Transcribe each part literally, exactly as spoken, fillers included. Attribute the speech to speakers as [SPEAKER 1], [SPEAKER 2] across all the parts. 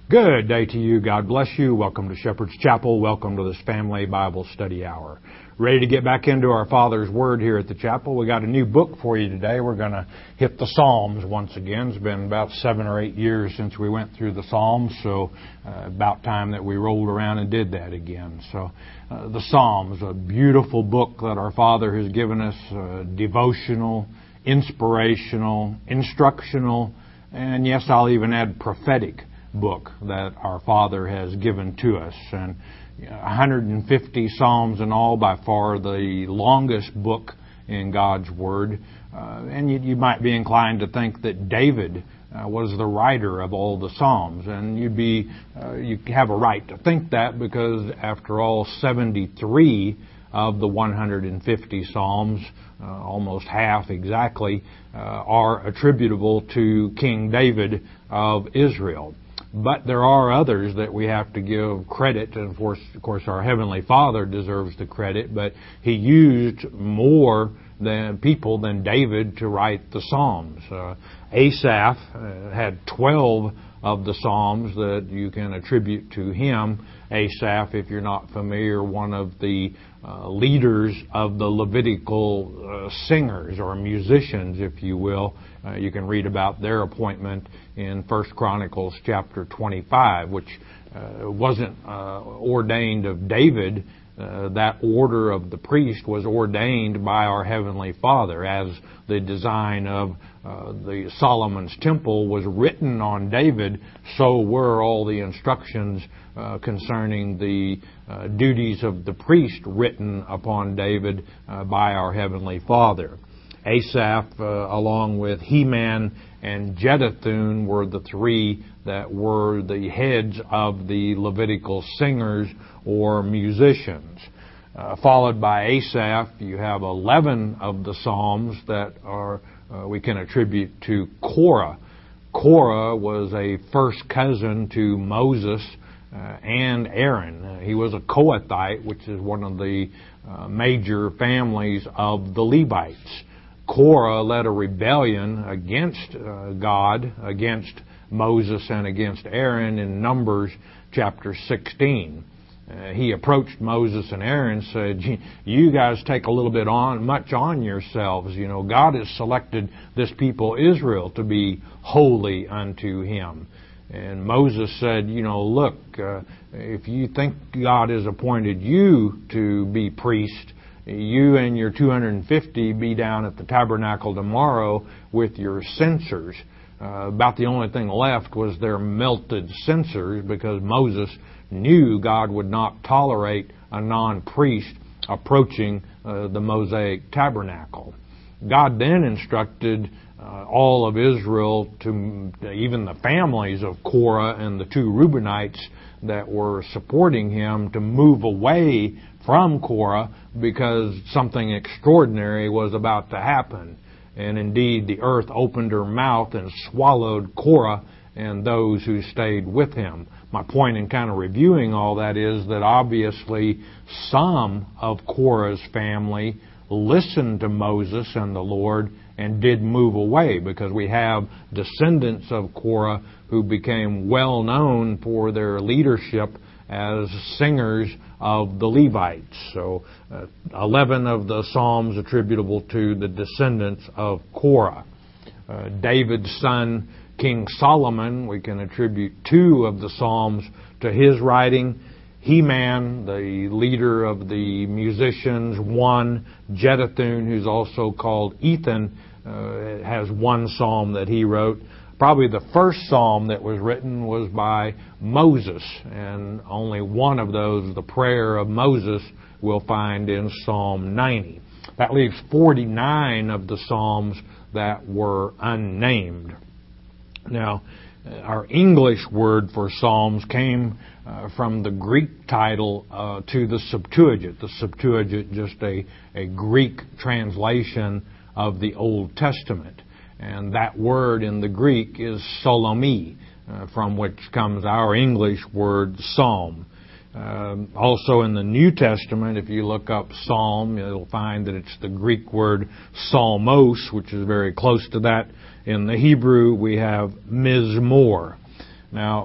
[SPEAKER 1] Good day to you. God bless you. Welcome to Shepherd's Chapel. Welcome to this family Bible study hour. Ready to get back into our Father's Word here at the chapel. We got a new book for you today. We're going to hit the Psalms once again. It's been about seven or eight years since we went through the Psalms, so uh, about time that we rolled around and did that again. So uh, the Psalms, a beautiful book that our Father has given us, uh, devotional, inspirational, instructional, and yes, I'll even add prophetic book that our Father has given to us. And one hundred fifty Psalms in all, by far the longest book in God's Word. Uh, and you, you might be inclined to think that David uh, was the writer of all the Psalms. And you'd be, uh, you have a right to think that because, after all, seventy-three of the one hundred fifty Psalms, uh, almost half exactly, uh, are attributable to King David of Israel. But there are others that we have to give credit, and of course, of course, our Heavenly Father deserves the credit, but He used more than people than David to write the Psalms. Uh, Asaph uh, had twelve of the Psalms that you can attribute to him. Asaph, if you're not familiar, one of the uh, leaders of the Levitical uh, singers or musicians, if you will. Uh, you can read about their appointment in First Chronicles chapter twenty-five, which uh, wasn't uh, ordained of David. Uh, that order of the priest was ordained by our Heavenly Father. As the design of uh, the Solomon's temple was written on David, so were all the instructions uh, concerning the uh, duties of the priest written upon David uh, by our Heavenly Father. Asaph, uh, along with Heman and Jeduthun, were the three that were the heads of the Levitical singers or musicians. Uh, followed by Asaph, you have eleven of the Psalms that are uh, we can attribute to Korah. Korah was a first cousin to Moses uh, and Aaron. Uh, he was a Kohathite, which is one of the uh, major families of the Levites. Korah led a rebellion against uh, God, against Moses, and against Aaron in Numbers chapter sixteen. Uh, he approached Moses and Aaron and said, you guys take a little bit on, much on yourselves. You know, God has selected this people Israel to be holy unto Him. And Moses said, you know, look, uh, if you think God has appointed you to be priest, you and your two hundred fifty be down at the tabernacle tomorrow with your censers. Uh, about the only thing left was their melted censers, because Moses knew God would not tolerate a non-priest approaching uh, the Mosaic tabernacle. God then instructed uh, all of Israel, to even the families of Korah and the two Reubenites that were supporting him, to move away from Korah because something extraordinary was about to happen. And indeed, the earth opened her mouth and swallowed Korah and those who stayed with him. My point in kind of reviewing all that is that obviously some of Korah's family listened to Moses and the Lord and did move away, because we have descendants of Korah who became well known for their leadership as singers of the Levites. So uh, eleven of the Psalms attributable to the descendants of Korah. Uh, David's son, King Solomon, we can attribute two of the Psalms to his writing. Heman, the leader of the musicians, one. Jeduthun, who's also called Ethan, uh, has one psalm that he wrote. Probably the first psalm that was written was by Moses, and only one of those, the prayer of Moses, we'll find in Psalm ninety. That leaves forty-nine of the psalms that were unnamed. Now, our English word for psalms came uh, from the Greek title uh, to the Septuagint. The Septuagint, just a, a Greek translation of the Old Testament. And that word in the Greek is psalmi, uh, from which comes our English word psalm. Um, also in the New Testament, if you look up psalm, you'll find that it's the Greek word psalmos, which is very close to that. In the Hebrew, we have mizmor. Now,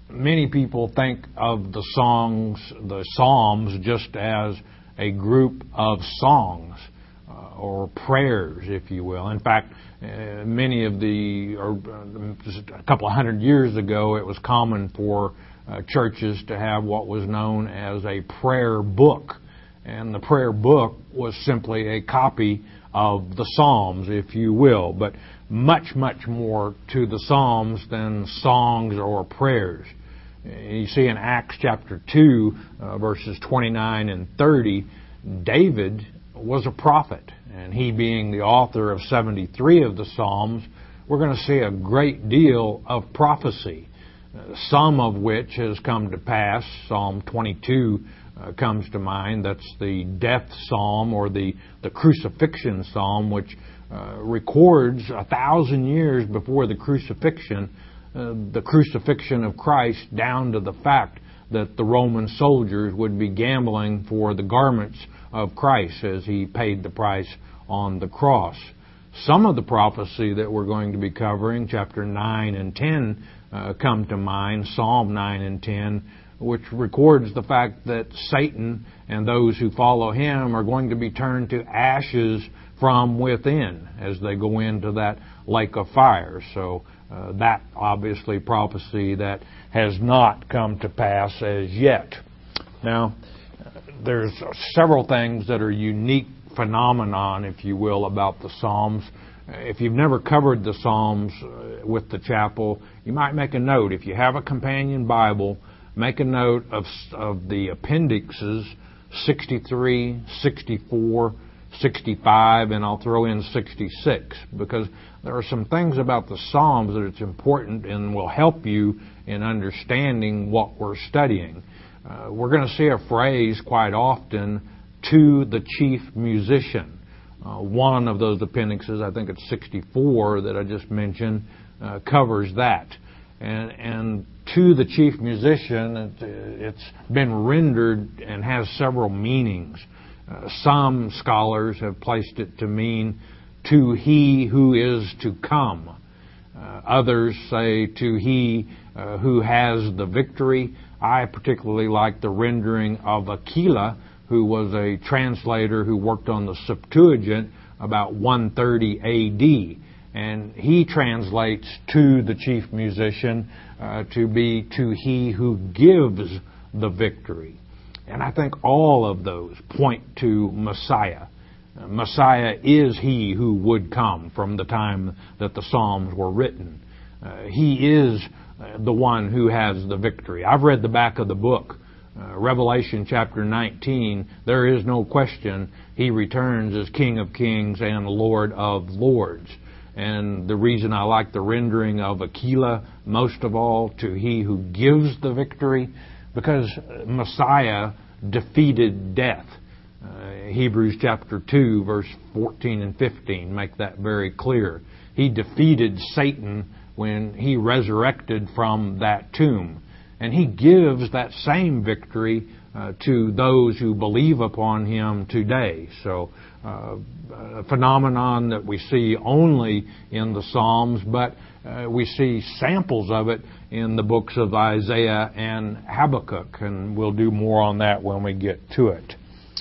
[SPEAKER 1] many people think of the songs, the Psalms, just as a group of songs uh, or prayers, if you will. In fact, uh, many of the, or uh, just a couple of hundred years ago, it was common for uh, churches to have what was known as a prayer book. And the prayer book was simply a copy of the Psalms, if you will, but much, much more to the Psalms than songs or prayers. You see in Acts chapter two, uh, verses twenty-nine and thirty, David was a prophet, and he being the author of seventy-three of the Psalms, we're going to see a great deal of prophecy, uh, some of which has come to pass. Psalm twenty-two uh, comes to mind. That's the death psalm, or the, the crucifixion psalm, which uh, records a thousand years before the crucifixion, uh, the crucifixion of Christ, down to the fact that the Roman soldiers would be gambling for the garments of Christ as he paid the price on the cross. Some of the prophecy that we're going to be covering, chapter nine and ten, uh, come to mind, Psalm nine and ten, which records the fact that Satan and those who follow him are going to be turned to ashes from within as they go into that lake of fire. So uh, that obviously prophecy that has not come to pass as yet. Now, there's several things that are unique phenomenon, if you will, about the Psalms. If you've never covered the Psalms with the chapel, you might make a note. If you have a companion Bible, make a note of, of the appendixes sixty-three, sixty-four, sixty-five, and I'll throw in sixty-six, because there are some things about the Psalms that it's important and will help you in understanding what we're studying. Uh, we're going to see a phrase quite often, to the chief musician. Uh, one of those appendixes, I think it's sixty-four that I just mentioned, uh, covers that. And, and to the chief musician, it, it's been rendered and has several meanings. Uh, some scholars have placed it to mean to he who is to come. Uh, others say to he uh, who has the victory. I particularly like the rendering of Aquila, who was a translator who worked on the Septuagint about one thirty A D. And he translates to the chief musician uh, to be to he who gives the victory. And I think all of those point to Messiah. Uh, Messiah is he who would come from the time that the Psalms were written. Uh, he is uh, the one who has the victory. I've read the back of the book. Uh, Revelation chapter nineteen, there is no question he returns as King of Kings and Lord of Lords. And the reason I like the rendering of Aquila most of all, to he who gives the victory, because Messiah defeated death. Uh, Hebrews chapter two, verse fourteen and fifteen make that very clear. He defeated Satan when he resurrected from that tomb. And he gives that same victory uh, to those who believe upon him today. So, uh, a phenomenon that we see only in the Psalms, but uh, we see samples of it in the books of Isaiah and Habakkuk, and we'll do more on that when we get to it.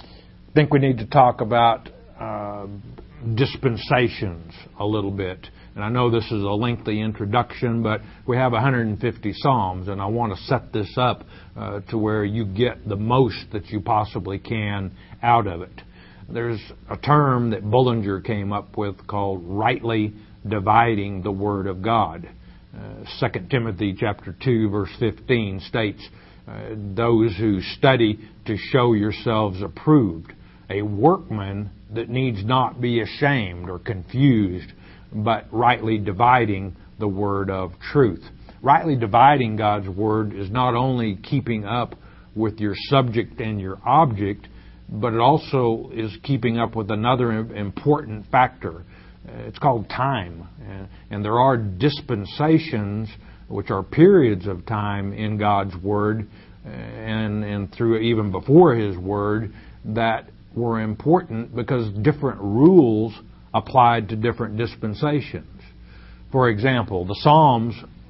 [SPEAKER 1] I think we need to talk about uh, dispensations a little bit. And I know this is a lengthy introduction, but we have one hundred fifty Psalms, and I want to set this up uh, to where you get the most that you possibly can out of it. There's a term that Bullinger came up with called rightly dividing the Word of God. Uh, Second Timothy chapter two, verse fifteen states, uh, those who study to show yourselves approved, a workman that needs not be ashamed or confused, but rightly dividing the word of truth. Rightly dividing God's word is not only keeping up with your subject and your object, but it also is keeping up with another important factor. It's called time. And there are dispensations, which are periods of time in God's word, and, and through even before His word, that were important because different rules applied to different dispensations. For example, the Psalms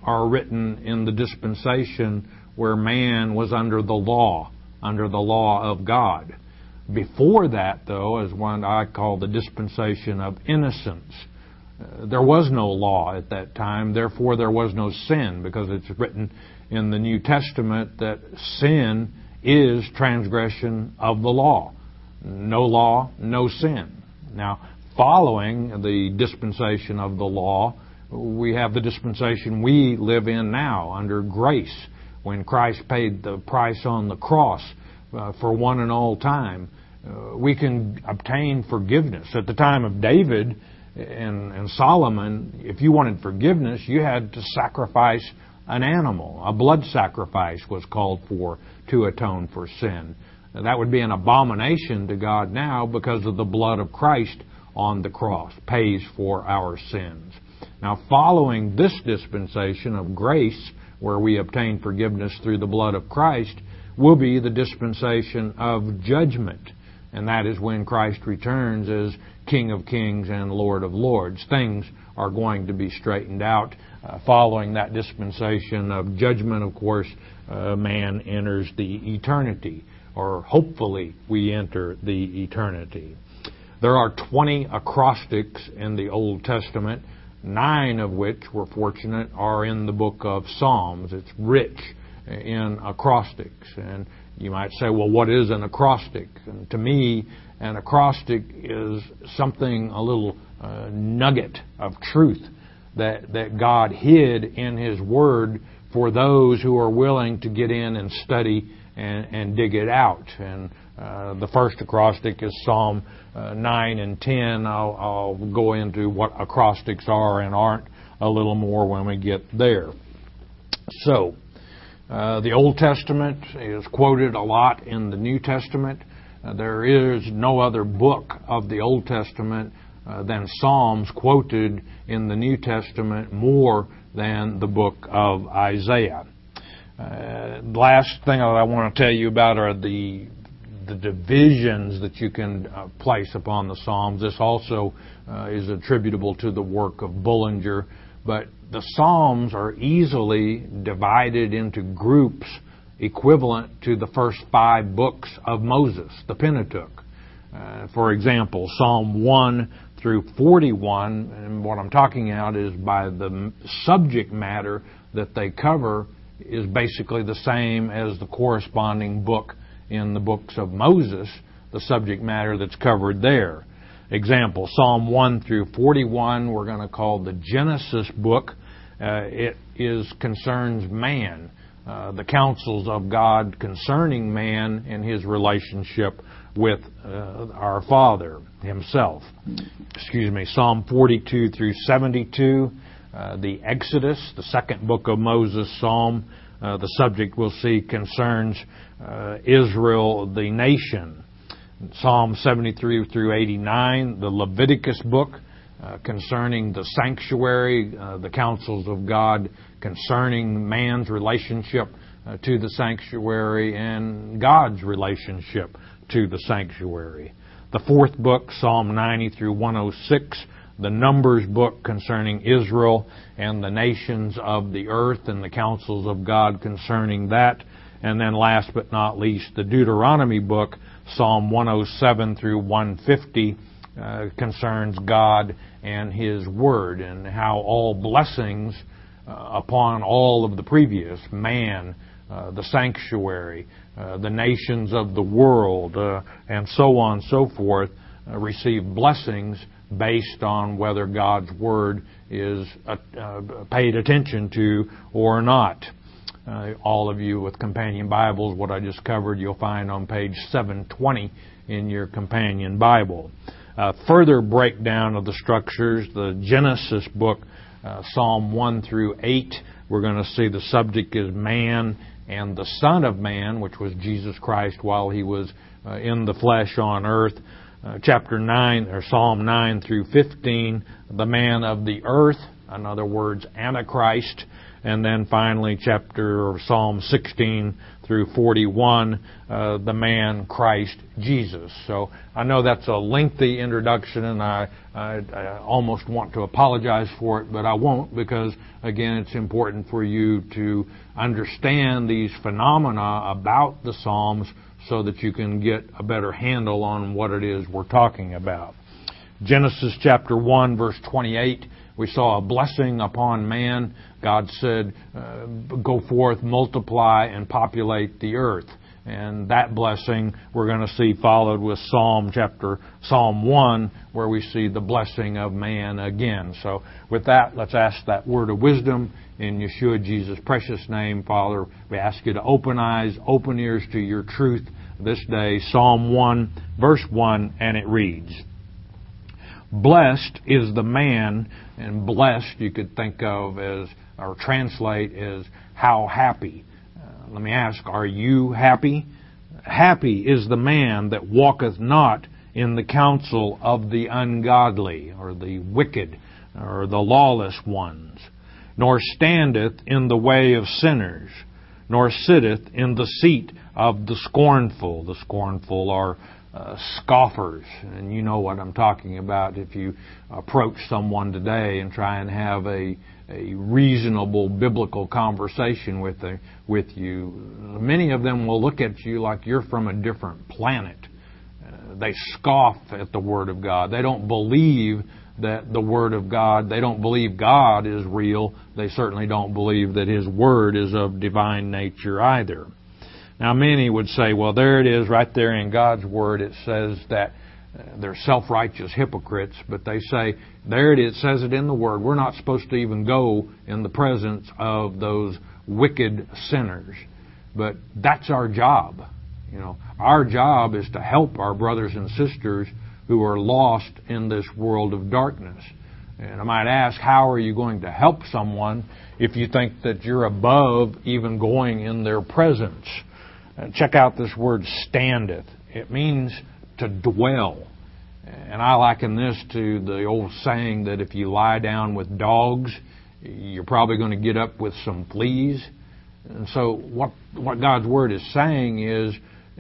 [SPEAKER 1] are written in the dispensation where man was under the law, under the law of God. Before that, though, is one I call the dispensation of innocence. Uh, there was no law at that time, therefore there was no sin, because it's written in the New Testament that sin is transgression of the law. No law, no sin. Now, following the dispensation of the law, we have the dispensation we live in now under grace, when Christ paid the price on the cross uh, for one and all time. Uh, we can obtain forgiveness. At the time of David and, and Solomon, if you wanted forgiveness, you had to sacrifice an animal. A blood sacrifice was called for to atone for sin. That would be an abomination to God now, because of the blood of Christ on the cross pays for our sins. Now, following this dispensation of grace, where we obtain forgiveness through the blood of Christ, will be the dispensation of judgment. And that is when Christ returns as King of Kings and Lord of Lords. Things are going to be straightened out. Uh, following that dispensation of judgment, of course, uh, man enters the eternity, or hopefully we enter the eternity. There are twenty acrostics in the Old Testament, nine of which, we're fortunate, are in the book of Psalms. It's rich in acrostics. And you might say, well, what is an acrostic? And to me, an acrostic is something, a little uh, nugget of truth that, that God hid in His Word for those who are willing to get in and study and, and dig it out. And uh, the first acrostic is Psalm uh, nine and ten. I'll, I'll go into what acrostics are and aren't a little more when we get there. So, uh, the Old Testament is quoted a lot in the New Testament. Uh, there is no other book of the Old Testament uh, than Psalms quoted in the New Testament more than the book of Isaiah. Uh, the last thing that I want to tell you about are the the divisions that you can uh, place upon the Psalms. This also uh, is attributable to the work of Bullinger, but the Psalms are easily divided into groups equivalent to the first five books of Moses, the Pentateuch. Uh, for example, Psalm one through forty-one, and what I'm talking about is by the subject matter that they cover is basically the same as the corresponding book in the books of Moses, the subject matter that's covered there. Example, Psalm one through forty-one, we're going to call the Genesis book. Uh, it is concerns man, uh, the counsels of God concerning man and his relationship with uh, our Father Himself. Excuse me, Psalm forty-two through seventy-two, uh, the Exodus, the second book of Moses, Psalm. Uh, the subject we'll see concerns uh, Israel, the nation. Psalm seventy-three through eighty-nine, the Leviticus book uh, concerning the sanctuary, uh, the counsels of God concerning man's relationship uh, to the sanctuary and God's relationship to the sanctuary. The fourth book, Psalm ninety through one oh six, the Numbers book concerning Israel and the nations of the earth and the counsels of God concerning that. And then last but not least, the Deuteronomy book, Psalm one oh seven through one fifty, uh, concerns God and His Word and how all blessings uh, upon all of the previous, man, uh, the sanctuary, uh, the nations of the world, uh, and so on and so forth, uh, receive blessings based on whether God's Word is uh, uh, paid attention to or not. Uh, all of you with companion Bibles, what I just covered, you'll find on page seven twenty in your companion Bible. Uh, further breakdown of the structures, the Genesis book, uh, Psalm one through eight, we're going to see the subject is man and the Son of Man, which was Jesus Christ while He was uh, in the flesh on earth. Uh, chapter nine, or Psalm nine through fifteen, the man of the earth, in other words, Antichrist. And then finally, chapter or Psalm sixteen through forty-one, uh, the man Christ Jesus. So I know that's a lengthy introduction, and I, I, I almost want to apologize for it, but I won't, because again, it's important for you to understand these phenomena about the Psalms so that you can get a better handle on what it is we're talking about. Genesis chapter one, verse twenty-eight, we saw a blessing upon man. God said, uh, go forth, multiply, and populate the earth. And that blessing we're going to see followed with Psalm chapter Psalm one, where we see the blessing of man again. So with that, let's ask that word of wisdom in Yeshua Jesus' precious name. Father, we ask you to open eyes, open ears to your truth this day. Psalm one, verse one, and it reads, blessed is the man, and blessed you could think of as, or translate as, how happy. Uh, let me ask, are you happy? Happy is the man that walketh not in the counsel of the ungodly, or the wicked, or the lawless ones, nor standeth in the way of sinners, nor sitteth in the seat of the scornful. The scornful are Uh, scoffers, and you know what I'm talking about if you approach someone today and try and have a, a reasonable biblical conversation with the, with you. Many of them will look at you like you're from a different planet. Uh, they scoff at the Word of God. They don't believe that the Word of God, they don't believe God is real. They certainly don't believe that His Word is of divine nature either. Now, many would say, well, there it is right there in God's Word. It says that uh, they're self-righteous hypocrites, but they say, there it is, it says it in the Word. We're not supposed to even go in the presence of those wicked sinners. But that's our job. You know, our job is to help our brothers and sisters who are lost in this world of darkness. And I might ask, how are you going to help someone if you think that you're above even going in their presence? Check out this word standeth. It means to dwell. And I liken this to the old saying that if you lie down with dogs, you're probably going to get up with some fleas. And so what what God's Word is saying is,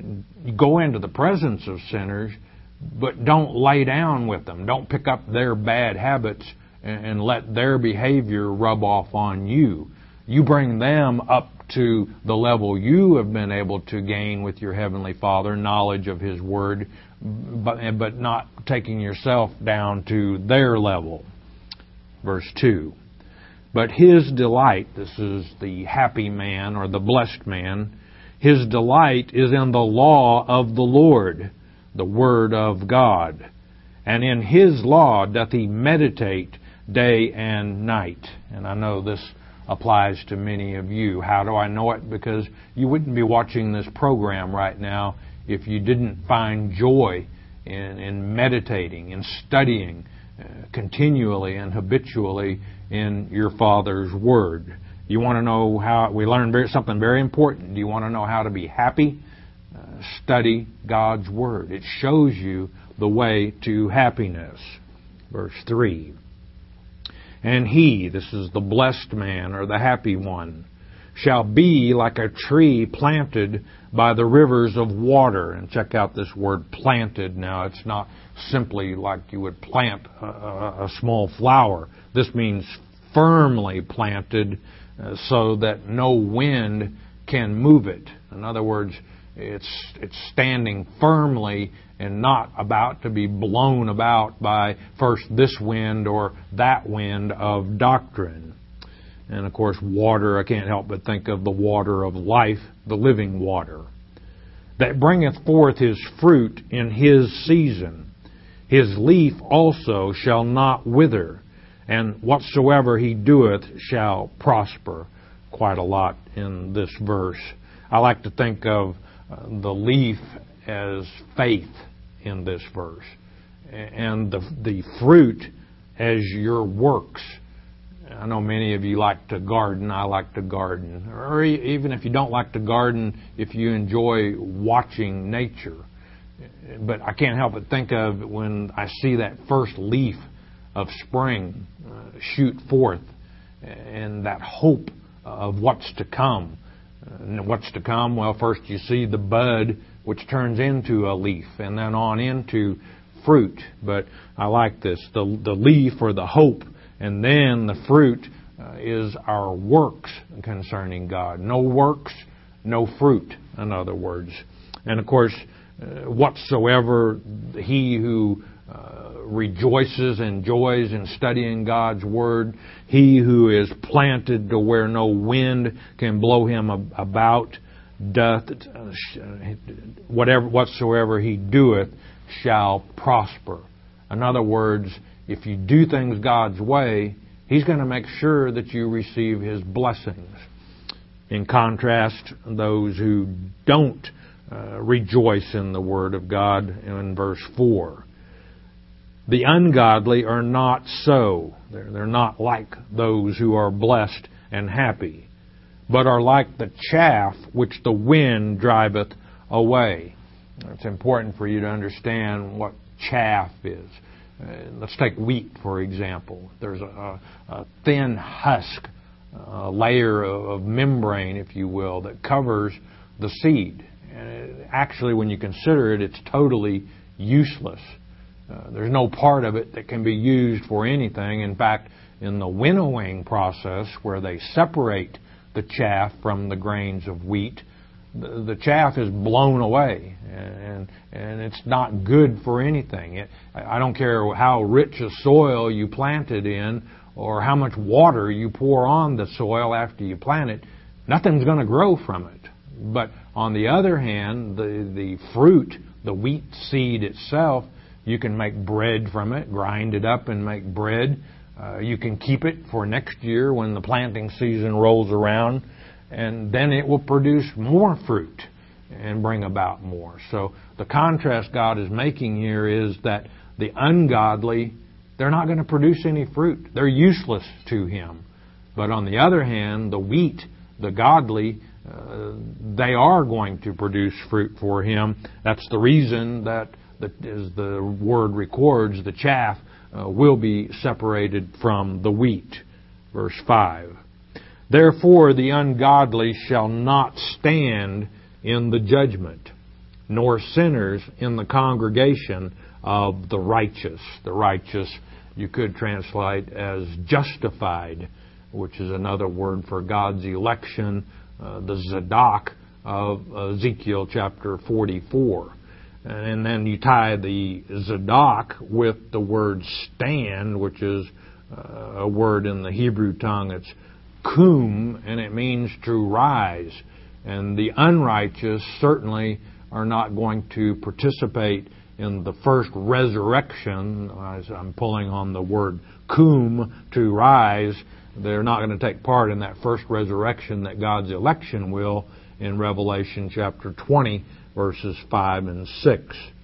[SPEAKER 1] go into the presence of sinners, but don't lay down with them. Don't pick up their bad habits and, and let their behavior rub off on you. You bring them up to the level you have been able to gain with your Heavenly Father, knowledge of His Word, but, but not taking yourself down to their level. Verse two. But his delight, this is the happy man or the blessed man, his delight is in the law of the Lord, the Word of God. And in His law doth he meditate day and night. And I know this applies to many of you. How do I know it? Because you wouldn't be watching this program right now if you didn't find joy in, in meditating and studying uh, continually and habitually in your Father's Word. You want to know how, we learned very, something very important. Do you want to know how to be happy? Uh, study God's Word. It shows you the way to happiness. Verse three. And he, this is the blessed man or the happy one, shall be like a tree planted by the rivers of water. And check out this word planted. Now, it's not simply like you would plant a, a, a small flower. This means firmly planted uh, so that no wind can move it. In other words, it's it's standing firmly and not about to be blown about by first this wind or that wind of doctrine. And of course, water, I can't help but think of the water of life, the living water. That bringeth forth his fruit in his season. His leaf also shall not wither, and whatsoever he doeth shall prosper. Quite a lot in this verse. I like to think of uh, the leaf as faith in this verse, and the the fruit as your works. I know many of you like to garden. I like to garden. Or even if you don't like to garden, if you enjoy watching nature. But I can't help but think of when I see that first leaf of spring uh, shoot forth, and that hope of what's to come. And what's to come? Well, first you see the bud, which turns into a leaf, and then on into fruit. But I like this, the, the leaf or the hope, and then the fruit uh, is our works concerning God. No works, no fruit, in other words. And of course, uh, whatsoever he who uh, rejoices and joys in studying God's Word, he who is planted to where no wind can blow him about, doth whatever whatsoever he doeth shall prosper. In other words, if you do things God's way, He's going to make sure that you receive His blessings. In contrast, those who don't uh, rejoice in the Word of God, in verse four. The ungodly are not so. They're, they're not like those who are blessed and happy, but are like the chaff which the wind driveth away. It's important for you to understand what chaff is. Uh, let's take wheat, for example. There's a, a thin husk, a layer of membrane, if you will, that covers the seed. And it, actually, when you consider it, it's totally useless. Uh, there's no part of it that can be used for anything. In fact, in the winnowing process, where they separate the chaff from the grains of wheat, the, the chaff is blown away, and and it's not good for anything. It, I don't care how rich a soil you plant it in, or how much water you pour on the soil after you plant it, nothing's going to grow from it. But on the other hand, the the fruit, the wheat seed itself, you can make bread from it, grind it up and make bread. Uh, you can keep it for next year when the planting season rolls around, and then it will produce more fruit and bring about more. So the contrast God is making here is that the ungodly, they're not going to produce any fruit. They're useless to Him. But on the other hand, the wheat, the godly, uh, they are going to produce fruit for Him. That's the reason that, that as the Word records, the chaff uh, will be separated from the wheat. Verse five. Therefore the ungodly shall not stand in the judgment, nor sinners in the congregation of the righteous. The righteous you could translate as justified, which is another word for God's election, uh, the Zadok of Ezekiel chapter forty-four. And then you tie the Zadok with the word stand, which is uh, a word in the Hebrew tongue. It's kum, and it means to rise. And the unrighteous certainly are not going to participate in the first resurrection. As I'm pulling on the word kum, to rise. They're not going to take part in that first resurrection that God's election will in Revelation chapter twenty, verses five and six.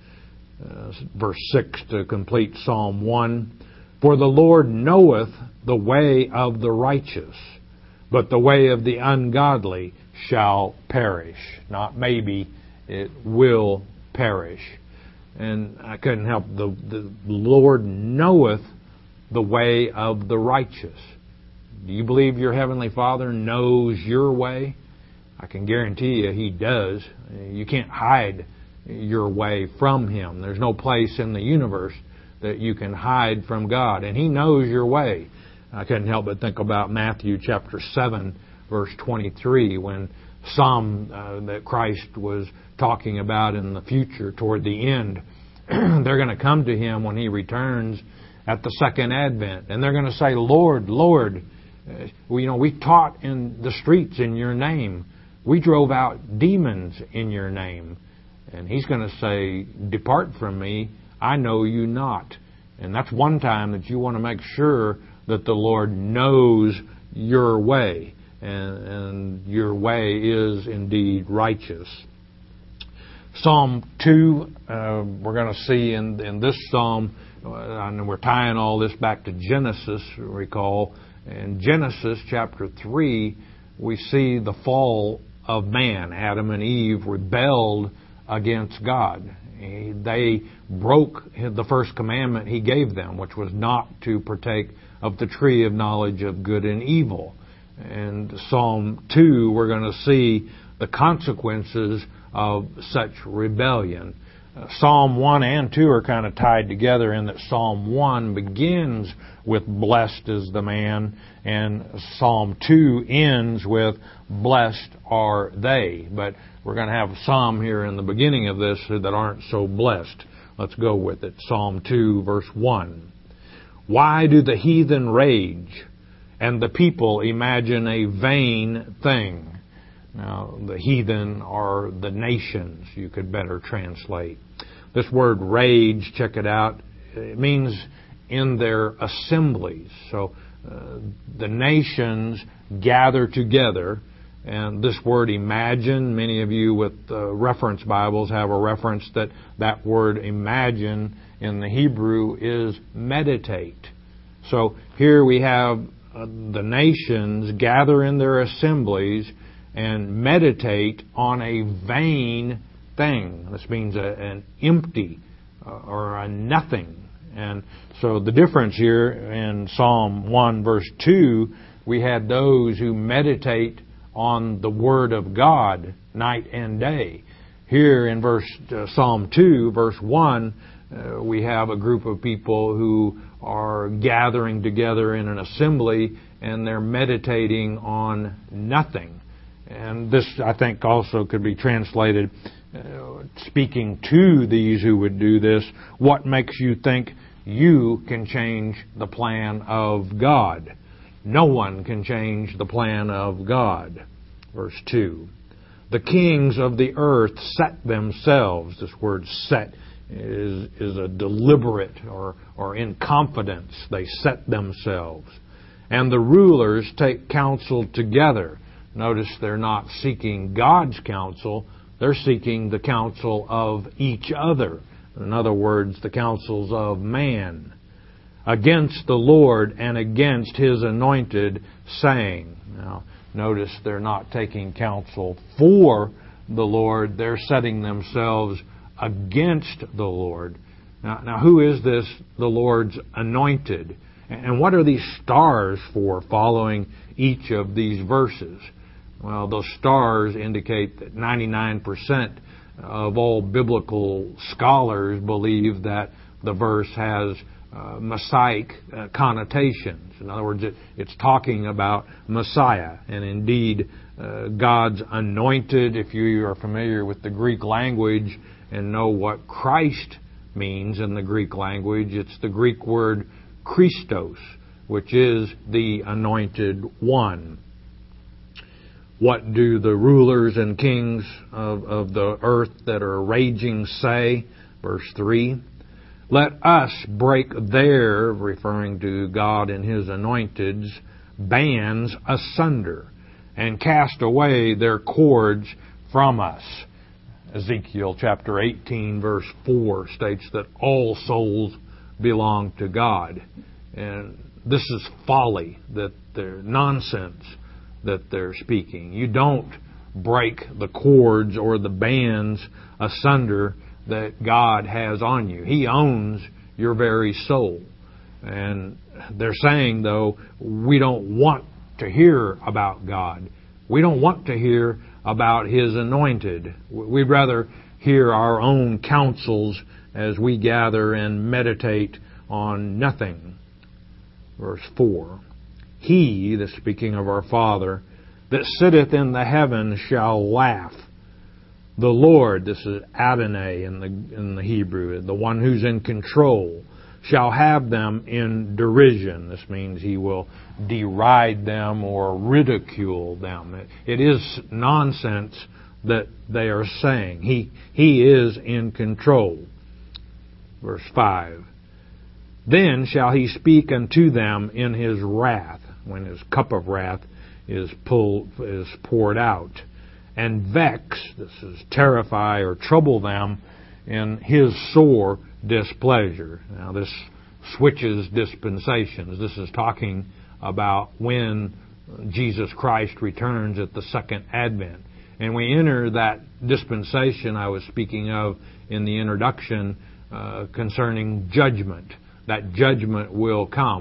[SPEAKER 1] Uh, verse six to complete Psalm one. For the Lord knoweth the way of the righteous, but the way of the ungodly shall perish. Not maybe, it will perish. And I couldn't help, the, the Lord knoweth the way of the righteous. Do you believe your Heavenly Father knows your way? I can guarantee you He does. You can't hide your way from Him. There's no place in the universe that you can hide from God. And He knows your way. I couldn't help but think about Matthew chapter seven, verse twenty-three, when some uh, that Christ was talking about in the future toward the end, they're going to come to Him when He returns at the second advent. And they're going to say, Lord, Lord, uh, we, you know, we taught in the streets in Your name. We drove out demons in Your name. And He's going to say, depart from me, I know you not. And that's one time that you want to make sure that the Lord knows your way. And, and your way is indeed righteous. Psalm two, uh, we're going to see in, in this psalm, uh, and we're tying all this back to Genesis, recall. In Genesis chapter three, we see the fall of man. Adam and Eve rebelled against God. They broke the first commandment He gave them, which was not to partake of the tree of knowledge of good and evil. And Psalm two, we're going to see the consequences of such rebellion. Uh, Psalm one and two are kind of tied together in that Psalm one begins with blessed is the man, and Psalm two ends with blessed are they. But we're going to have some here in the beginning of this that aren't so blessed. Let's go with it. Psalm two, verse one. Why do the heathen rage, and the people imagine a vain thing? Now, the heathen are the nations, you could better translate. This word rage, check it out, it means in their assemblies. So uh, the nations gather together, and this word imagine, many of you with uh, reference Bibles have a reference that that word imagine in the Hebrew is meditate. So here we have uh, the nations gather in their assemblies and meditate on a vain thing. This means a, an empty uh, or a nothing. And so the difference here in Psalm one verse two, we had those who meditate on the Word of God night and day. Here in verse uh, Psalm two, verse one, uh, we have a group of people who are gathering together in an assembly and they're meditating on nothing. And this, I think, also could be translated, uh, speaking to these who would do this, what makes you think you can change the plan of God? No one can change the plan of God. Verse two. The kings of the earth set themselves. This word set is, is a deliberate or, or in confidence. They set themselves. And the rulers take counsel together. Notice they're not seeking God's counsel. They're seeking the counsel of each other. In other words, the counsels of man. Against the Lord and against His anointed, saying. Now, notice they're not taking counsel for the Lord. They're setting themselves against the Lord. Now, now who is this, the Lord's anointed? And what are these stars for following each of these verses? Well, those stars indicate that ninety-nine percent of all biblical scholars believe that the verse has uh, Messianic uh, connotations. In other words, it, it's talking about Messiah. And indeed, uh, God's anointed, if you are familiar with the Greek language and know what Christ means in the Greek language, it's the Greek word Christos, which is the anointed one. What do the rulers and kings of, of the earth that are raging say? Verse three. Let us break their, referring to God and His anointeds, bands asunder, and cast away their cords from us. Ezekiel chapter eighteen verse four states that all souls belong to God. And this is folly, that they're nonsense that they're speaking. You don't break the cords or the bands asunder that God has on you. He owns your very soul. And they're saying, though, we don't want to hear about God. We don't want to hear about His anointed. We'd rather hear our own counsels as we gather and meditate on nothing. Verse four. He, the speaking of our Father, that sitteth in the heavens shall laugh. The Lord, this is Adonai in the in the Hebrew, the one who's in control, shall have them in derision. This means He will deride them or ridicule them. It, it is nonsense that they are saying. He, he is in control. Verse five. Then shall He speak unto them in His wrath, when His cup of wrath is pulled, is poured out, and vex, this is terrify or trouble them in His sore displeasure. Now this switches dispensations. This is talking about when Jesus Christ returns at the second advent. And we enter that dispensation I was speaking of in the introduction uh, concerning judgment. That judgment will come.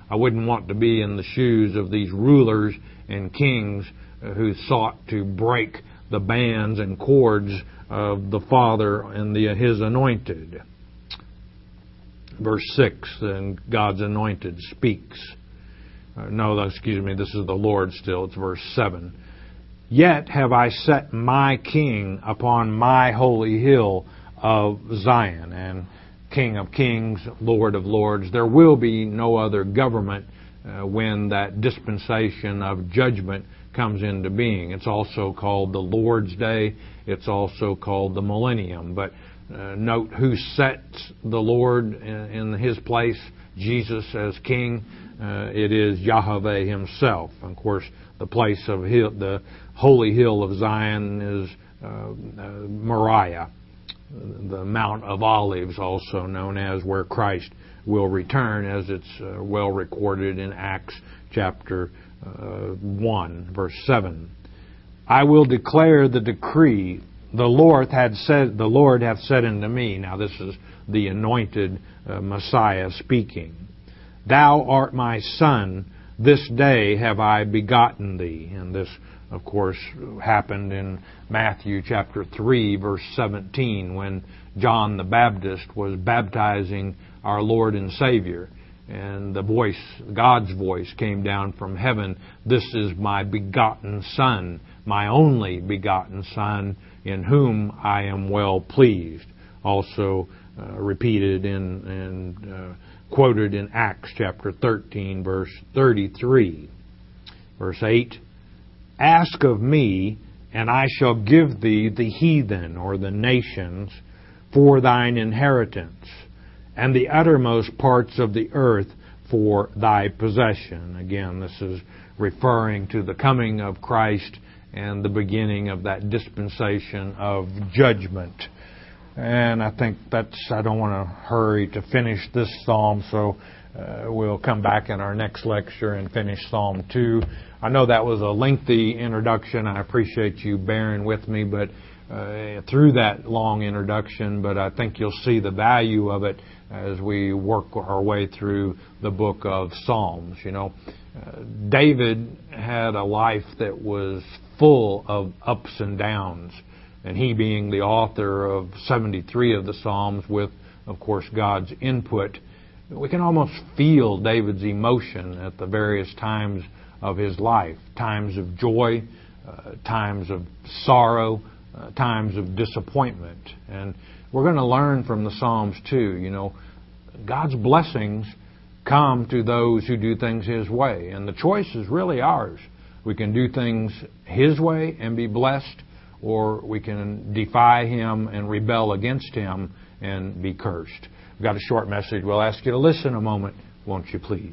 [SPEAKER 1] I wouldn't want to be in the shoes of these rulers and kings who sought to break the bands and cords of the Father and the, His anointed. Verse six, and God's anointed speaks. Uh, no, excuse me, this is the Lord still. It's verse seven. Yet have I set my king upon my holy hill of Zion. And King of kings, Lord of lords. There will be no other government uh, when that dispensation of judgment comes into being. It's also called the Lord's Day. It's also called the millennium. But uh, note who sets the Lord in, in His place, Jesus as king. Uh, it is Yahweh Himself. And of course, the place of hill, the holy hill of Zion is uh, uh, Moriah, the Mount of Olives, also known as, where Christ will return, as it's uh, well recorded in Acts chapter uh, one, verse seven. I will declare the decree. The Lord had said, the Lord hath said unto me. Now this is the anointed uh, Messiah speaking. Thou art my son. This day have I begotten thee. And this, of course, happened in Matthew chapter three, verse seventeen, when John the Baptist was baptizing our Lord and Savior. And the voice, God's voice, came down from heaven. This is my begotten Son, my only begotten Son, in whom I am well pleased. Also uh, repeated in and uh, quoted in Acts chapter thirteen, verse thirty-three. Verse eight, ask of me, and I shall give thee the heathen, or the nations, for thine inheritance, and the uttermost parts of the earth for thy possession. Again, this is referring to the coming of Christ and the beginning of that dispensation of judgment. And I think that's, I don't want to hurry to finish this psalm, so uh, we'll come back in our next lecture and finish Psalm two. I know that was a lengthy introduction. I appreciate you bearing with me, but uh, through that long introduction, but I think you'll see the value of it as we work our way through the book of Psalms. You know, uh, David had a life that was full of ups and downs, and he being the author of seventy-three of the Psalms with, of course, God's input, we can almost feel David's emotion at the various times of his life, times of joy, uh, times of sorrow, uh, times of disappointment. And we're going to learn from the Psalms too, you know, God's blessings come to those who do things His way. And the choice is really ours. We can do things His way and be blessed, or we can defy Him and rebel against Him and be cursed. We've got a short message. We'll ask you to listen a moment, won't you please?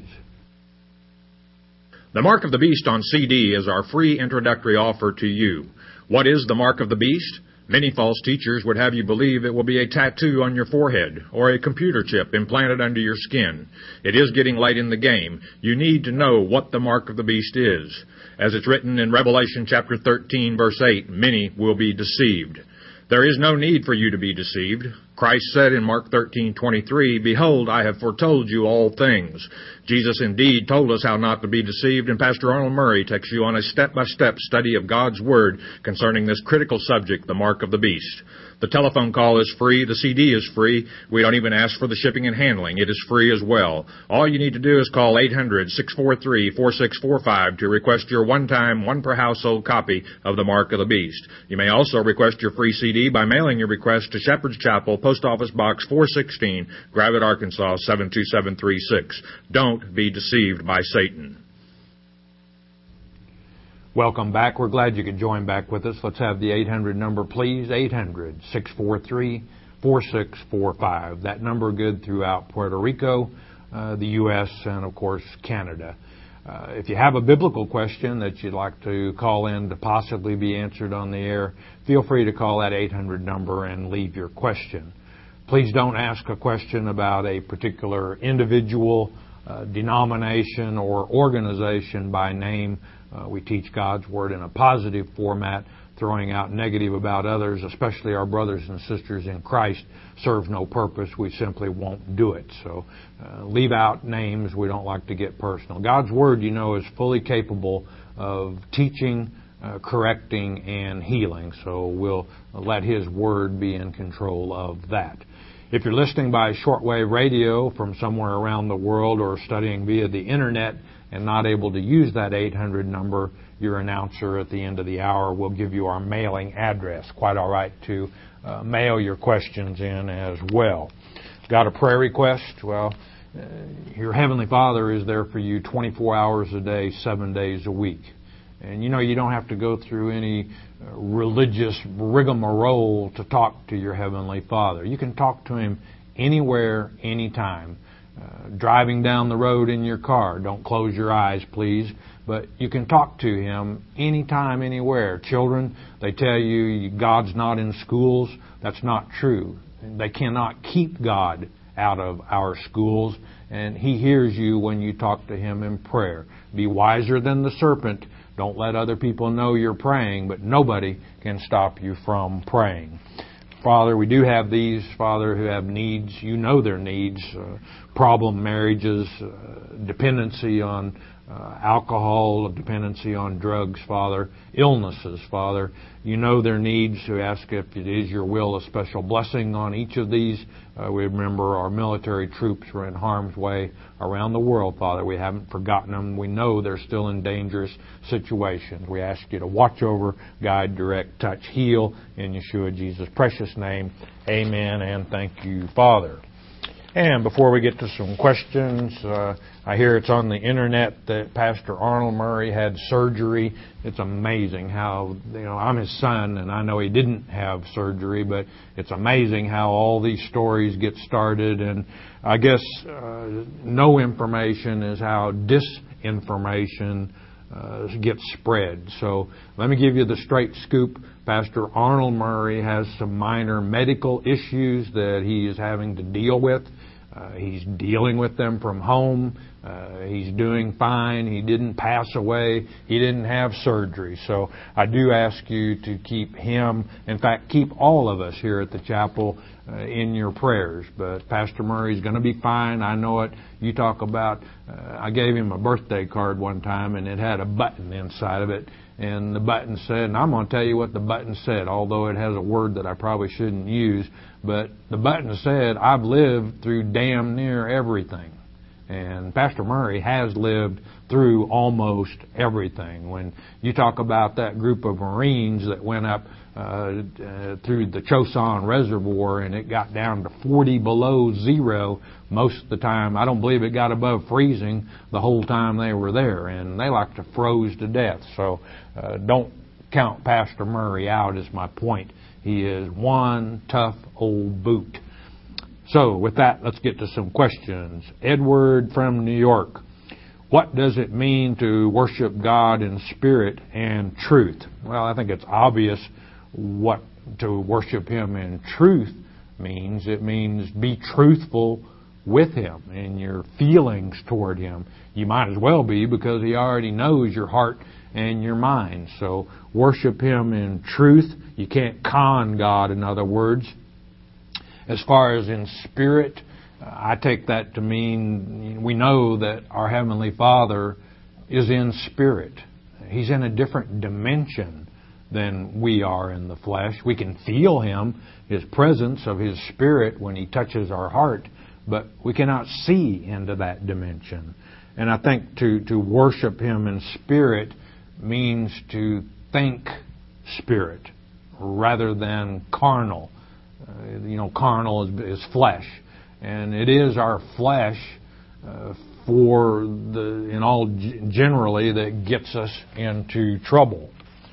[SPEAKER 2] The Mark of the Beast on C D is our free introductory offer to you. What is the Mark of the Beast? Many false teachers would have you believe it will be a tattoo on your forehead or a computer chip implanted under your skin. It is getting late in the game. You need to know what the Mark of the Beast is. As it's written in Revelation chapter thirteen, verse eight, many will be deceived. There is no need for you to be deceived. Christ said in Mark thirteen twenty-three, Behold, I have foretold you all things. Jesus indeed told us how not to be deceived, and Pastor Arnold Murray takes you on a step-by-step study of God's Word concerning this critical subject, the Mark of the Beast. The telephone call is free. The C D is free. We don't even ask for the shipping and handling. It is free as well. All you need to do is call eight hundred, six four three, four six four five to request your one-time, one-per-household copy of the Mark of the Beast. You may also request your free C D by mailing your request to Shepherd's Chapel, Post Office Box four sixteen, Gravette, Arkansas, seven two seven three six. Don't be deceived by Satan.
[SPEAKER 1] Welcome back. We're glad you could join back with us. Let's have the eight hundred number, please. eight hundred, six four three, four six four five. That number good throughout Puerto Rico, uh, the U S, and, of course, Canada. Uh, if you have a biblical question that you'd like to call in to possibly be answered on the air, feel free to call that eight hundred number and leave your question. Please don't ask a question about a particular individual, uh, denomination, or organization by name. Uh, we teach God's Word in a positive format throwing out negative about others, especially our brothers and sisters in Christ, serves no purpose. We simply won't do it. So uh, leave out names. We don't like to get personal. God's Word, you know, is fully capable of teaching, uh, correcting, and healing. So we'll let His Word be in control of that. If you're listening by shortwave radio from somewhere around the world or studying via the Internet and not able to use that eight hundred number, your announcer at the end of the hour will give you our mailing address. Quite all right to uh, mail your questions in as well. Got a prayer request? Well, uh, your Heavenly Father is there for you twenty-four hours a day, seven days a week. And you know, you don't have to go through any uh, religious rigmarole to talk to your Heavenly Father. You can talk to Him anywhere, anytime. Uh, driving down the road in your car, don't close your eyes, please. But you can talk to Him anytime, anywhere. Children, they tell you God's not in schools. That's not true. They cannot keep God out of our schools, and He hears you when you talk to Him in prayer. Be wiser than the serpent. Don't let other people know you're praying, but nobody can stop you from praying. Father, we do have these, Father, who have needs. You know their needs. Uh, problem marriages, uh, dependency on uh, alcohol, dependency on drugs, Father, illnesses, Father. You know their needs. We ask if it is your will, a special blessing on each of these. Uh, we remember our military troops were in harm's way around the world, Father. We haven't forgotten them. We know they're still in dangerous situations. We ask you to watch over, guide, direct, touch, heal in Yeshua Jesus' precious name. Amen, and thank you, Father. And before we get to some questions, uh, I hear it's on the internet that Pastor Arnold Murray had surgery. It's amazing how, you know, I'm his son and I know he didn't have surgery, but it's amazing how all these stories get started. And I guess uh, no information is how disinformation uh, gets spread. So let me give you the straight scoop. Pastor Arnold Murray has some minor medical issues that he is having to deal with. Uh, he's dealing with them from home. Uh, he's doing fine. He didn't pass away. He didn't have surgery. So I do ask you to keep him, in fact, keep all of us here at the chapel uh, in your prayers. But Pastor Murray's going to be fine. I know it. You talk about, uh, I gave him a birthday card one time, and it had a button inside of it. And the button said, and I'm going to tell you what the button said, although it has a word that I probably shouldn't use, but the button said, I've lived through damn near everything. And Pastor Murray has lived through almost everything. When you talk about that group of Marines that went up uh, uh, through the Chosin Reservoir and it got down to forty below zero most of the time, I don't believe it got above freezing the whole time they were there. And they like to froze to death. So uh, don't count Pastor Murray out is my point. He is one tough old boot. So, with that, let's get to some questions. Edward from New York. What does it mean to worship God in spirit and truth? Well, I think it's obvious what to worship Him in truth means. It means be truthful with Him in your feelings toward Him. You might as well be, because He already knows your heart and your mind. So, worship Him in truth. You can't con God, in other words. As far as in spirit, uh, I take that to mean we know that our Heavenly Father is in spirit. He's in a different dimension than we are in the flesh. We can feel Him, His presence of His Spirit when He touches our heart, but we cannot see into that dimension. And I think to, to worship Him in spirit means to think spirit rather than carnal. Uh, you know, carnal is, is flesh, and it is our flesh uh, for the in all generally that gets us into trouble.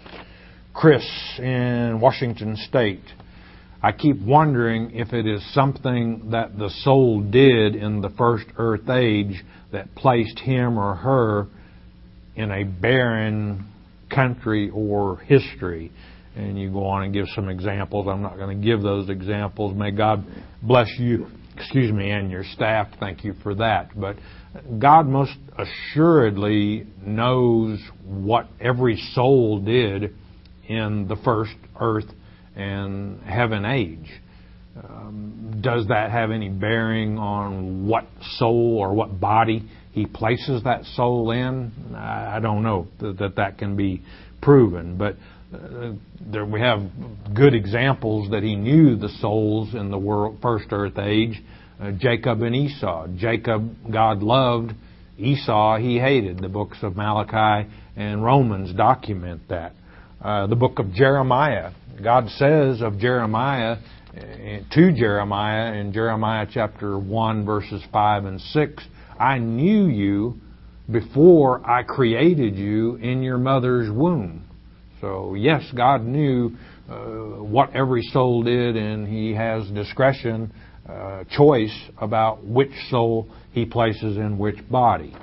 [SPEAKER 1] Chris in Washington State. I keep wondering if it is something that the soul did in the first earth age that placed him or her in a barren country or history. And you go on and give some examples. I'm not going to give those examples. May God bless you, excuse me, and your staff. Thank you for that. But God most assuredly knows what every soul did in the first earth and heaven age. Um, does that have any bearing on what soul or what body he places that soul in? I, I don't know that, that that can be proven, but uh, there we have good examples that he knew the souls in the world, first earth age. Uh, Jacob and Esau. Jacob, God loved. Esau, he hated. The books of Malachi and Romans document that. Uh, the book of Jeremiah. God says of Jeremiah, to Jeremiah in Jeremiah chapter one, verses five and six, I knew you before I created you in your mother's womb. So yes, God knew uh, what every soul did, and He has discretion, uh, choice about which soul He places in which body.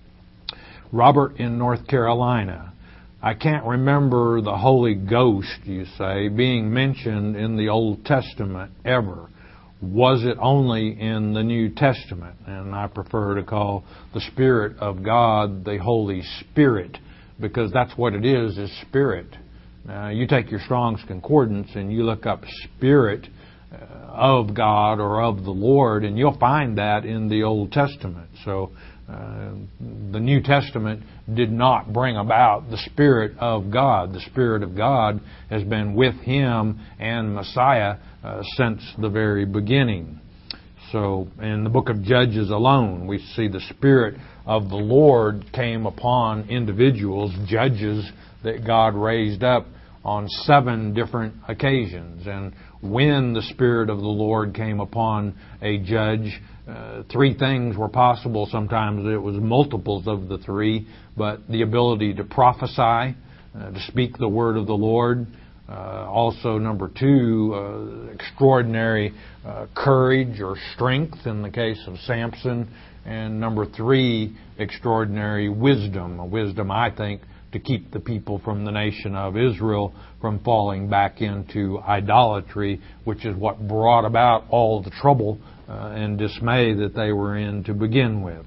[SPEAKER 1] Robert in North Carolina. I can't remember the Holy Ghost, you say, being mentioned in the Old Testament ever. Was it only in the New Testament? And I prefer to call the Spirit of God the Holy Spirit, because that's what it is, is Spirit. Now, you take your Strong's Concordance and you look up Spirit of God or of the Lord, and you'll find that in the Old Testament. So uh, the New Testament did not bring about the Spirit of God. The Spirit of God has been with Him and Messiah uh, since the very beginning. So in the book of Judges alone, we see the Spirit of the Lord came upon individuals, judges that God raised up on seven different occasions. And when the Spirit of the Lord came upon a judge, uh, three things were possible. Sometimes it was multiples of the three, but the ability to prophesy, uh, to speak the word of the Lord. Uh, also, number two, uh, extraordinary uh, courage or strength in the case of Samson. And number three, extraordinary wisdom. A wisdom, I think, to keep the people from the nation of Israel from falling back into idolatry, which is what brought about all the trouble uh, and dismay that they were in to begin with.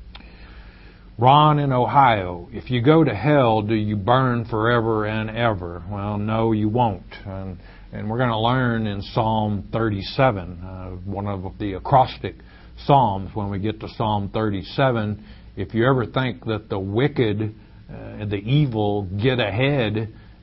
[SPEAKER 1] Ron in Ohio, if you go to hell, do you burn forever and ever? Well, no, you won't. And, and we're going to learn in Psalm thirty-seven, uh, one of the acrostic Psalms, when we get to Psalm thirty-seven, if you ever think that the wicked Uh, the evil get ahead,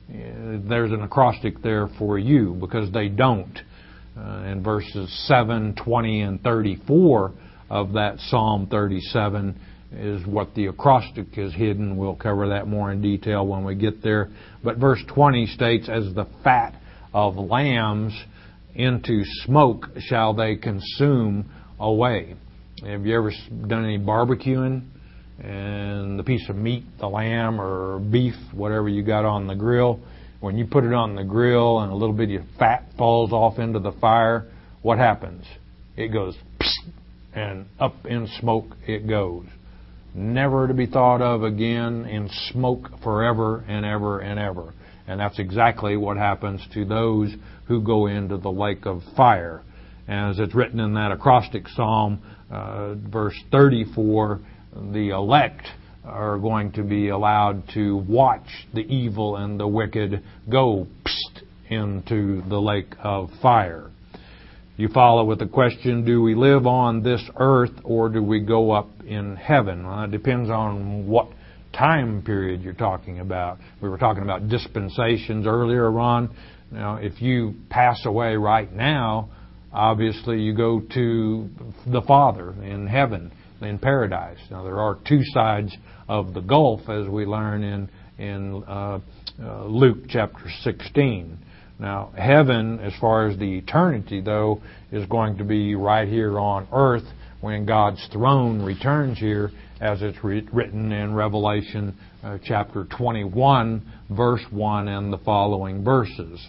[SPEAKER 1] uh, there's an acrostic there for you, because they don't. Uh, in verses seven, twenty, and thirty-four of that Psalm thirty-seven is what the acrostic is hidden. We'll cover that more in detail when we get there. But verse twenty states, as the fat of lambs into smoke shall they consume away. Have you ever done any barbecuing? And the piece of meat, the lamb or beef, whatever you got on the grill, when you put it on the grill and a little bit of fat falls off into the fire, what happens? It goes psst, and up in smoke it goes. Never to be thought of again, in smoke forever and ever and ever. And that's exactly what happens to those who go into the lake of fire. As it's written in that acrostic psalm, uh, verse thirty-four, the elect are going to be allowed to watch the evil and the wicked go psst into the lake of fire. You follow with the question, do we live on this earth or do we go up in heaven? Well, it depends on what time period you're talking about. We were talking about dispensations earlier, Ron. Now, if you pass away right now, obviously you go to the Father in heaven, in paradise. Now, there are two sides of the gulf, as we learn in in uh, uh, Luke chapter sixteen. Now, heaven, as far as the eternity, though, is going to be right here on earth when God's throne returns here, as it's re- written in Revelation uh, chapter twenty-one, verse one, and the following verses.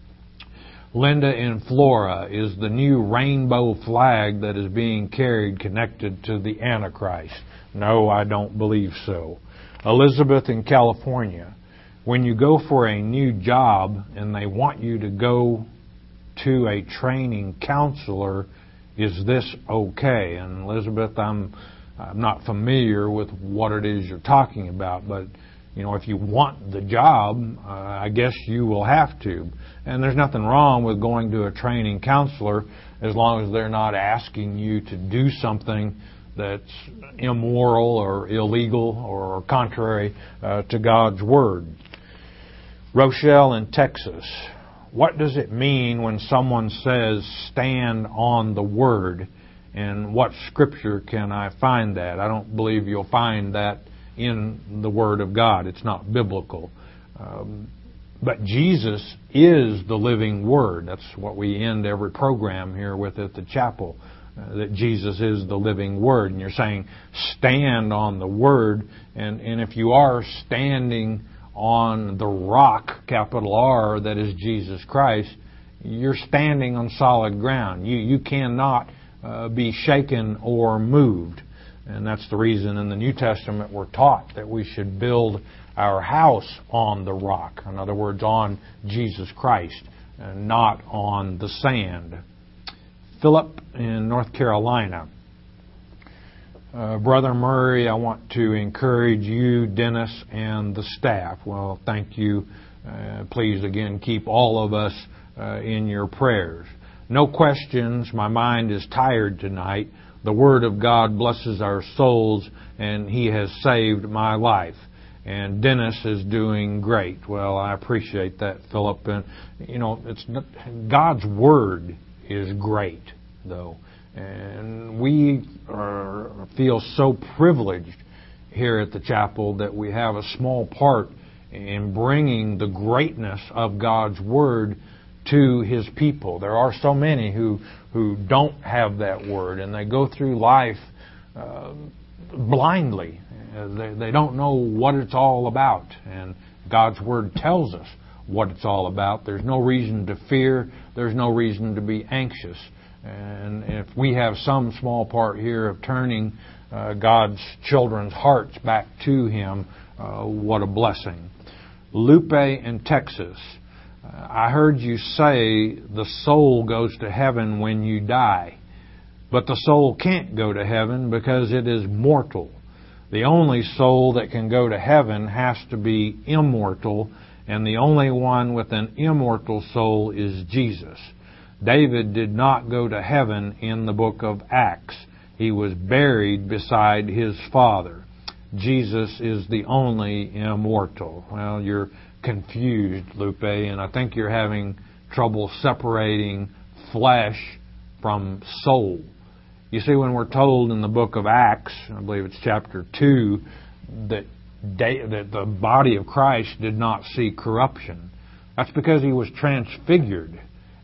[SPEAKER 1] Linda in Flora, is the new rainbow flag that is being carried connected to the Antichrist? No, I don't believe so. Elizabeth in California, when you go for a new job and they want you to go to a training counselor, is this okay? And Elizabeth, I'm I'm not familiar with what it is you're talking about, but you know, if you want the job, uh, I guess you will have to. And there's nothing wrong with going to a training counselor as long as they're not asking you to do something that's immoral or illegal or contrary uh, to God's Word. Rochelle in Texas. What does it mean when someone says, stand on the Word? And what Scripture can I find that? I don't believe you'll find that in the Word of God. It's not biblical. Um, but Jesus is the living Word. That's what we end every program here with at the chapel, uh, that Jesus is the living Word. And you're saying, stand on the Word. And, and if you are standing on the rock, capital R, that is Jesus Christ, you're standing on solid ground. You, you cannot uh, be shaken or moved. And that's the reason in the New Testament we're taught that we should build our house on the rock. In other words, on Jesus Christ, and not on the sand. Philip in North Carolina. Uh, Brother Murray, I want to encourage you, Dennis, and the staff. Well, thank you. Uh, please, again, keep all of us uh, in your prayers. No questions. My mind is tired tonight. The Word of God blesses our souls, and He has saved my life. And Dennis is doing great. Well, I appreciate that, Philip. And, you know, it's not, God's Word is great, though. And we are, feel so privileged here at the chapel that we have a small part in bringing the greatness of God's Word to His people. There are so many who, who don't have that Word, and they go through life uh, blindly. They, they don't know what it's all about. And God's Word tells us what it's all about. There's no reason to fear. There's no reason to be anxious. And if we have some small part here of turning uh, God's children's hearts back to Him, uh, what a blessing. Lupe in Texas. Uh, I heard you say the soul goes to heaven when you die. But the soul can't go to heaven because it is mortal. The only soul that can go to heaven has to be immortal, and the only one with an immortal soul is Jesus. David did not go to heaven in the book of Acts. He was buried beside his father. Jesus is the only immortal. Well, you're confused, Lupe, and I think you're having trouble separating flesh from soul. You see, when we're told in the book of Acts, I believe it's chapter two, that, that the body of Christ did not see corruption, that's because He was transfigured.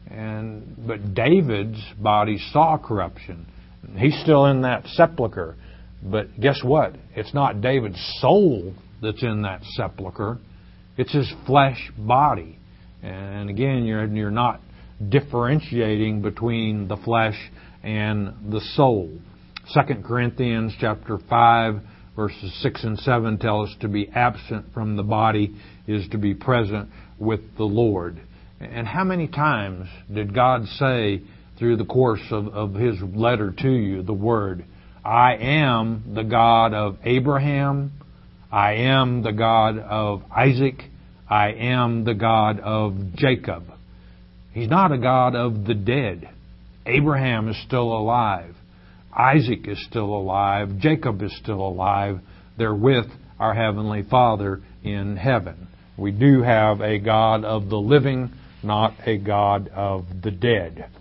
[SPEAKER 1] And but David's body saw corruption. He's still in that sepulcher. But guess what? It's not David's soul that's in that sepulcher. It's his flesh body. And again, you're you're not differentiating between the flesh and the soul. Second Corinthians chapter five, verses six and seven tell us to be absent from the body is to be present with the Lord. And how many times did God say through the course of, of His letter to you, the Word, I am the God of Abraham, I am the God of Isaac, I am the God of Jacob. He's not a God of the dead. Abraham is still alive. Isaac is still alive. Jacob is still alive. They're with our Heavenly Father in heaven. We do have a God of the living, not a God of the dead.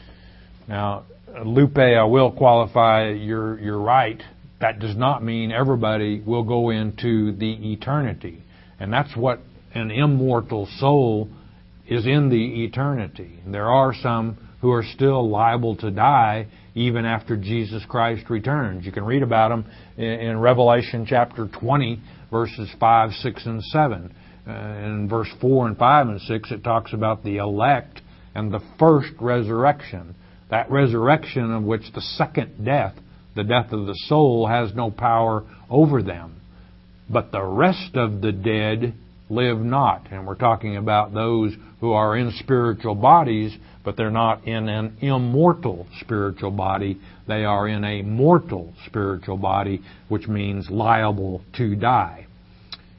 [SPEAKER 1] Now, Lupe, I will qualify, you're, you're right. That does not mean everybody will go into the eternity. And that's what an immortal soul is, in the eternity. There are some who are still liable to die even after Jesus Christ returns. You can read about them in, in Revelation chapter twenty, verses five, six, and seven. Uh, in verse four and five and six, it talks about the elect and the first resurrection. That resurrection of which the second death, the death of the soul, has no power over them. But the rest of the dead live not. And we're talking about those who are in spiritual bodies, but they're not in an immortal spiritual body. They are in a mortal spiritual body, which means liable to die.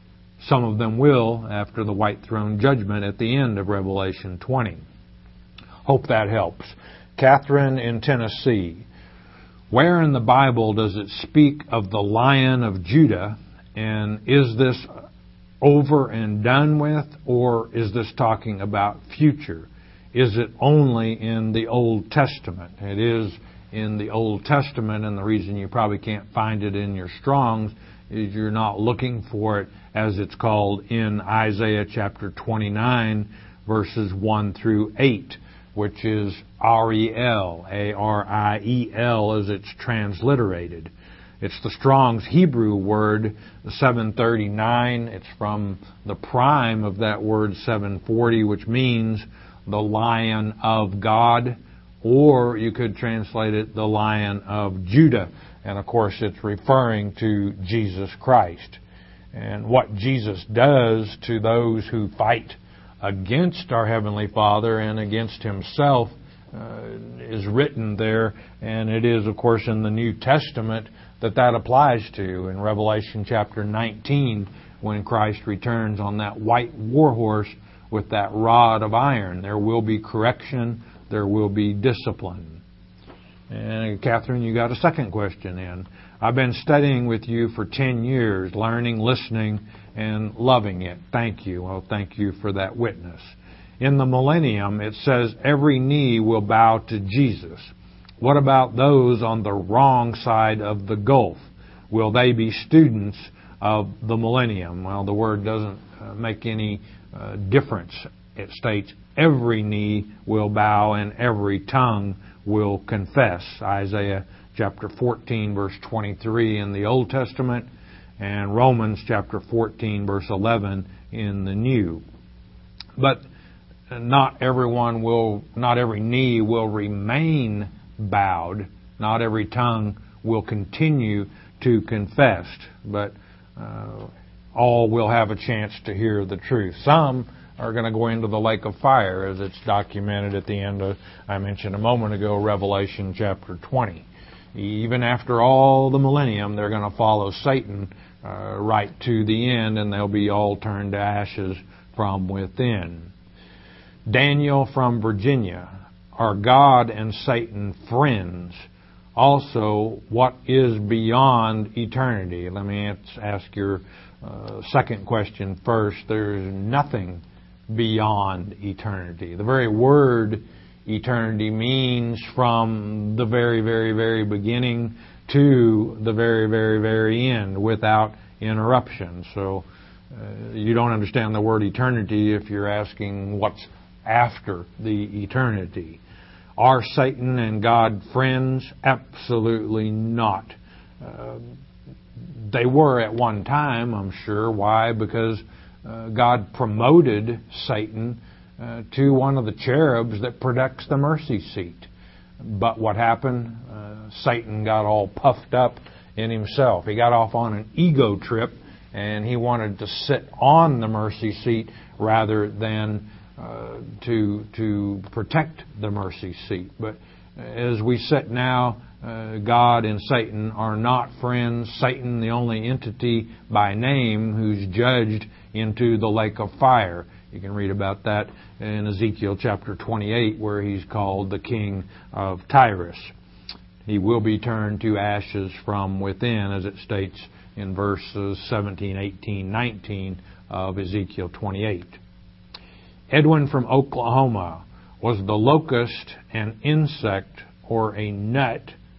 [SPEAKER 1] Some of them will after the white throne judgment at the end of Revelation twenty. Hope that helps. Catherine in Tennessee. Where in the Bible does it speak of the Lion of Judah? And is this over and done with, or is this talking about future? Is it only in the Old Testament? It is in the Old Testament, and the reason you probably can't find it in your Strong's is you're not looking for it as it's called in Isaiah chapter twenty-nine, verses one through eight, which is Ariel, A R I E L as it's transliterated. It's the Strong's Hebrew word, seven thirty-nine. It's from the prime of that word, seven forty, which means the Lion of God, or you could translate it the Lion of Judah. And of course, it's referring to Jesus Christ. And what Jesus does to those who fight against our Heavenly Father and against Himself uh, is written there. And it is, of course, in the New Testament that that applies to. In Revelation chapter nineteen, when Christ returns on that white war horse with that rod of iron, there will be correction, there will be discipline. And Catherine, you got a second question in. I've been studying with you for ten years, learning, listening, and loving it. Thank you. Well, thank you for that witness. In the millennium, it says every knee will bow to Jesus. What about those on the wrong side of the gulf? Will they be students of the millennium? Well, the word doesn't uh, make any uh, difference. It states every knee will bow and every tongue will confess. Isaiah chapter fourteen, verse twenty-three in the Old Testament, and Romans chapter fourteen, verse eleven in the New. But not everyone will, not every knee will remain bowed. Not every tongue will continue to confess. But uh, all will have a chance to hear the truth. Some are going to go into the lake of fire, as it's documented at the end of, I mentioned a moment ago, Revelation chapter twenty. Even after all the millennium, they're going to follow Satan uh, right to the end, and they'll be all turned to ashes from within. Daniel from Virginia. Are God and Satan friends? Also, what is beyond eternity? Let me ask your uh, second question first. There's nothing beyond eternity. The very word eternity means from the very, very, very beginning to the very, very, very end without interruption. So uh, you don't understand the word eternity if you're asking what's after the eternity. Are Satan and God friends? Absolutely not. Uh, they were at one time, I'm sure. Why? Because uh, God promoted Satan uh, to one of the cherubs that protects the mercy seat. But what happened? Uh, Satan got all puffed up in himself. He got off on an ego trip, and he wanted to sit on the mercy seat rather than Uh, to to protect the mercy seat. But as we sit now, uh, God and Satan are not friends. Satan, the only entity by name who's judged into the lake of fire. You can read about that in Ezekiel chapter twenty-eight, where he's called the king of Tyrus. He will be turned to ashes from within, as it states in verses seventeen, eighteen, nineteen of Ezekiel twenty-eight. Edwin from Oklahoma. Was the locust an insect or a nut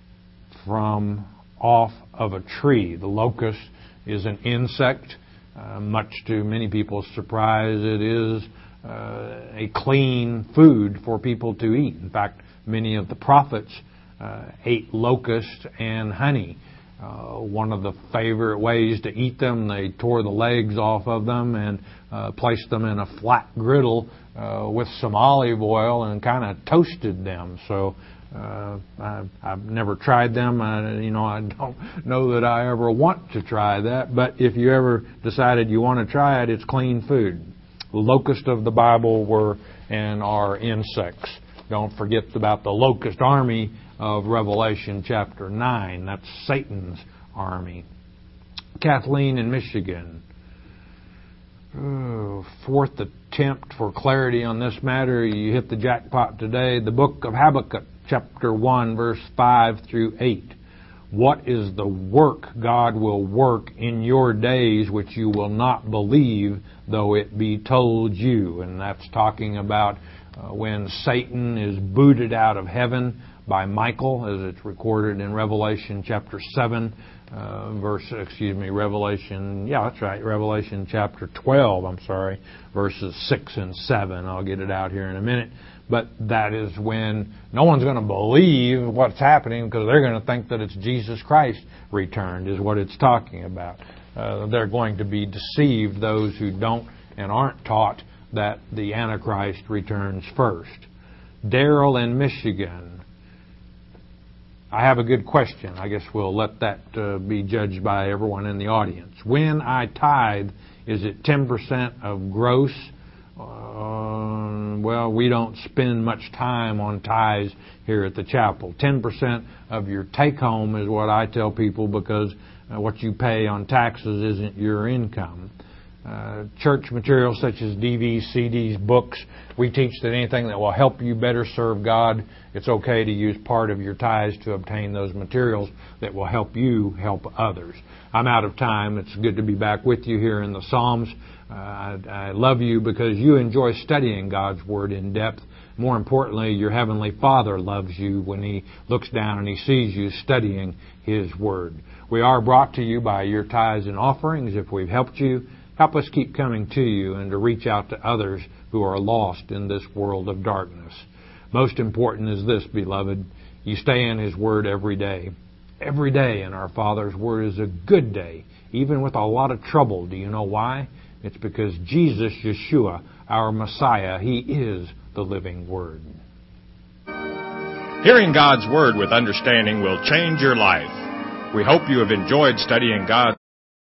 [SPEAKER 1] from off of a tree? The locust is an insect. Uh, much to many people's surprise, it is uh, a clean food for people to eat. In fact, many of the prophets uh, ate locust and honey. Uh, one of the favorite ways to eat them, they tore the legs off of them and uh, placed them in a flat griddle uh, with some olive oil and kind of toasted them. So uh, I, I've never tried them. I, you know, I don't know that I ever want to try that. But if you ever decided you want to try it, it's clean food. The locust of the Bible were and are insects. Don't forget about the locust army of Revelation chapter nine. That's Satan's army. Kathleen in Michigan. oh, fourth attempt for clarity on this matter. You hit the jackpot today. The book of Habakkuk, chapter one, verse five through eight. What is the work God will work in your days which you will not believe, though it be told you? And that's talking about uh, when Satan is booted out of heaven by Michael, as it's recorded in Revelation chapter seven, uh, verse, excuse me, Revelation, yeah, that's right, Revelation chapter twelve, I'm sorry, verses six and seven. I'll get it out here in a minute. But that is when no one's going to believe what's happening because they're going to think that it's Jesus Christ returned, is what it's talking about. Uh, they're going to be deceived, those who don't and aren't taught that the Antichrist returns first. Darrell in Michigan. I have a good question. I guess we'll let that uh, be judged by everyone in the audience. When I tithe, is it ten percent of gross? Uh, well, we don't spend much time on tithes here at the chapel. ten percent of your take-home is what I tell people, because uh, what you pay on taxes isn't your income. Uh, church materials such as D Vs, C Ds, books, we teach that anything that will help you better serve God, it's okay to use part of your tithes to obtain those materials that will help you help others. I'm out of time. It's good to be back with you here in the Psalms. Uh, I, I love you because you enjoy studying God's Word in depth. More importantly, your Heavenly Father loves you when He looks down and He sees you studying His Word. We are brought to you by your tithes and offerings. If we've helped you, help us keep coming to you and to reach out to others who are lost in this world of darkness. Most important is this, beloved, you stay in His Word every day. Every day in our Father's Word is a good day, even with a lot of trouble. Do you know why? It's because Jesus, Yeshua, our Messiah, He is the living Word.
[SPEAKER 2] Hearing God's Word with understanding will change your life. We hope you have enjoyed studying God's